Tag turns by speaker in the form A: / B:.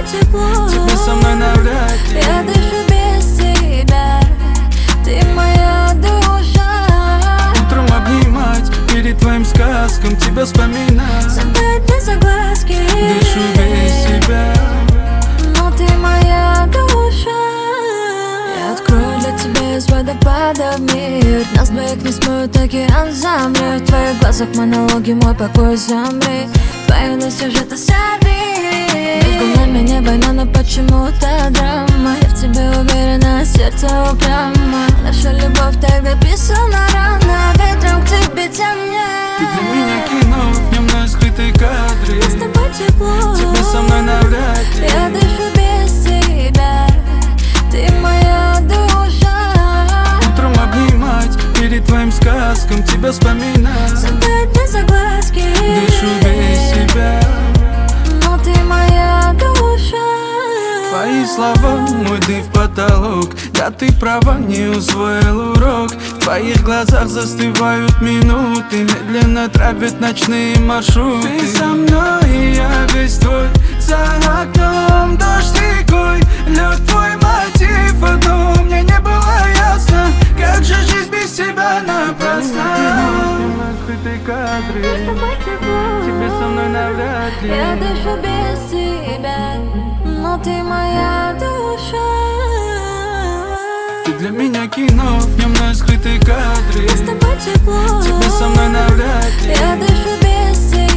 A: тепло,
B: тебе со мной навряд ли.
A: я дышу без тебя, ты моя душа.
B: Утром обнимать, перед твоим сказком тебя вспоминать.
A: Создать без огласки,
B: Дышу без себя,
A: но ты моя душа. Я открою для тебя из водопада мир. Нас двоих не смоет океан, замри. В твоих глазах монологи, мой покой, замри. Твои на сюжеты сами. Между нами не война, но почему-то драма. Я в тебе уверена, сердце упрямо. Наша любовь так написана рано. Ветром к тебе тянет.
B: ты для меня кино, в нем на скрытые кадры.
A: С тобой тепло,
B: Тебе со мной навряд ли.
A: я дышу без тебя, ты моя душа.
B: Утром обнимать, перед твоим сказком тебя вспоминать.
A: Создать без огласки,
B: Дышу без себя,
A: но ты моя душа.
B: твои слова, мой дым в потолок. Да, ты права, не усвоил урок. В твоих глазах застывают минуты, медленно травят ночные маршруты. Ты со мной, и я весь твой. За окном дождь рекой, лед твой мотив. Одно мне не было ясно, как же жизнь без тебя напрасна. Открытые кадры,
A: С тобой тепло,
B: тебе со мной навряд ли.
A: я дышу без тебя, но ты моя душа.
B: Ты для меня кино, в нем на скрытые кадры.
A: С тобой тепло,
B: Тебе со мной навряд ли.
A: я дышу без тебя.